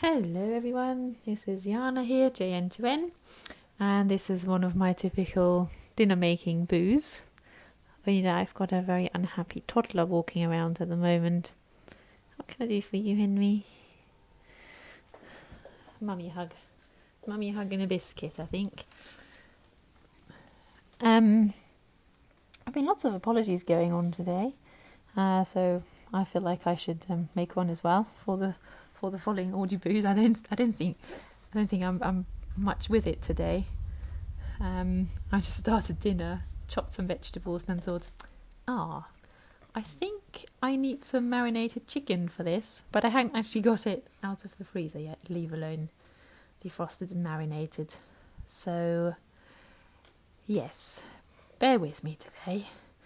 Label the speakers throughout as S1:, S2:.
S1: Hello everyone, this is Jana here, JN2N, and this is one of my typical dinner making boos. Only that I've got a very unhappy toddler walking around at the moment. What can I do for you, Henry? Mummy hug. Mummy hug and a biscuit, I think. I've been lots of apologies going on today, so I feel like I should make one as well for the following audio boos. I don't think I'm much with it today. I just started dinner, chopped some vegetables, and then thought, I think I need some marinated chicken for this, but I hadn't actually got it out of the freezer yet, leave alone defrosted and marinated. So yes, bear with me today.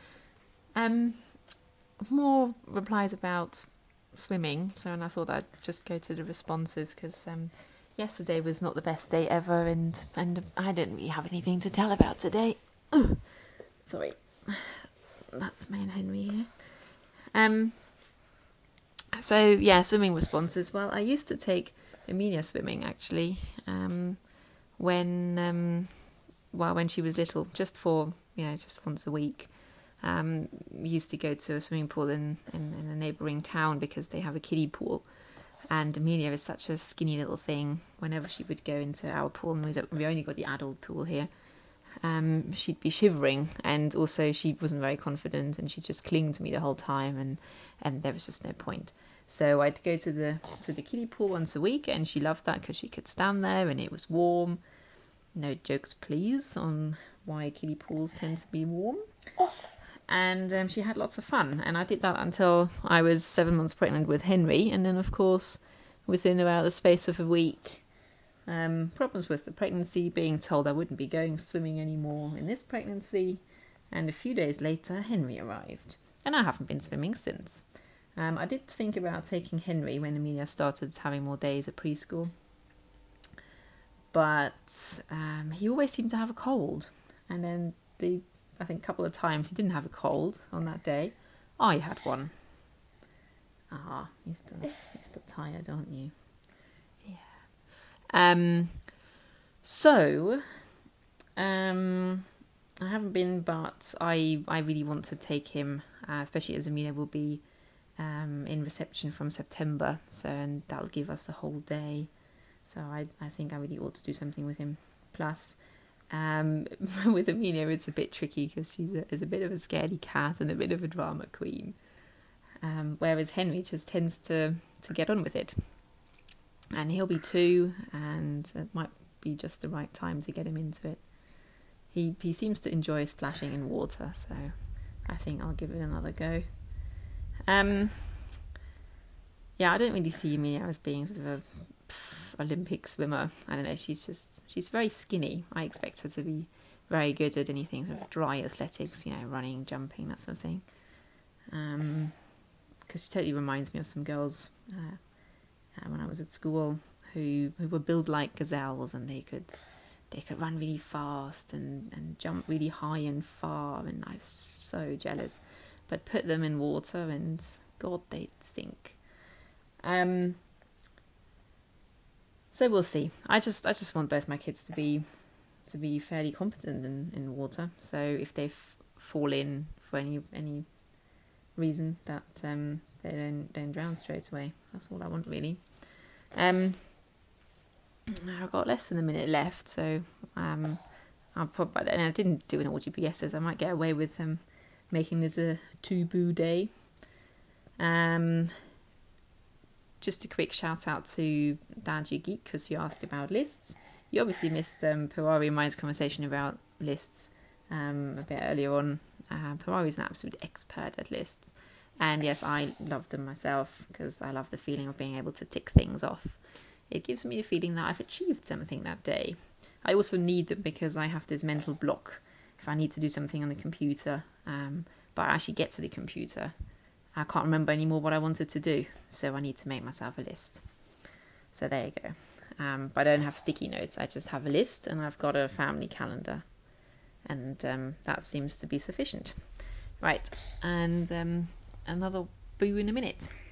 S1: More replies about swimming, and I thought I'd just go to the responses because yesterday was not the best day ever, and I didn't really have anything to tell about today. Sorry, that's main Henry here. So yeah, swimming responses. Well, I used to take Emilia swimming actually when she was little, just for just once a week. We used to go to a swimming pool in a neighbouring town because they have a kiddie pool, and Emilia is such a skinny little thing. Whenever she would go into our pool, and we only got the adult pool here, she'd be shivering, and also she wasn't very confident, and she'd just cling to me the whole time, and there was just no point. So I'd go to the kiddie pool once a week, and she loved that because she could stand there and it was warm. No jokes please on why kiddie pools tend to be warm. And she had lots of fun, and I did that until I was 7 months pregnant with Henry, and then of course within about the space of a week, problems with the pregnancy, being told I wouldn't be going swimming anymore in this pregnancy, and a few days later Henry arrived, and I haven't been swimming since. I did think about taking Henry when Emilia started having more days at preschool, but he always seemed to have a cold, and then I think a couple of times he didn't have a cold on that day. I had one. You're still tired, aren't you? Yeah. So, I haven't been, but I really want to take him, especially as Emilia will be in reception from September, and that'll give us the whole day. So I think I really ought to do something with him. Plus, with Emilia it's a bit tricky because she's a bit of a scaredy cat and a bit of a drama queen, whereas Henry just tends to get on with it, and he'll be 2, and it might be just the right time to get him into it. He seems to enjoy splashing in water, so I think I'll give it another go. Yeah, I don't really see Emilia as being sort of a Olympic swimmer. I don't know, she's very skinny. I expect her to be very good at anything sort of dry athletics, running, jumping, that sort of thing, because she totally reminds me of some girls when I was at school who were built like gazelles, and they could run really fast and jump really high and far, and I was so jealous. But put them in water and God, they'd sink. So we'll see. I just want both my kids to be fairly competent in water. So if they fall in for any reason, that they don't drown straight away. That's all I want, really. I've got less than a minute left, so I'll probably, and I didn't do an AudiBS, so I might get away with making this a 2-boo day. Just a quick shout out to Dad You Geek, because you asked about lists. You obviously missed Parari and mine's conversation about lists a bit earlier on. Parari is an absolute expert at lists, and yes, I love them myself because I love the feeling of being able to tick things off. It gives me a feeling that I've achieved something that day. I also need them because I have this mental block if I need to do something on the computer, but I actually get to the computer, I can't remember anymore what I wanted to do, so I need to make myself a list. So there you go. But I don't have sticky notes, I just have a list, and I've got a family calendar, and that seems to be sufficient. Right, and another boo in a minute.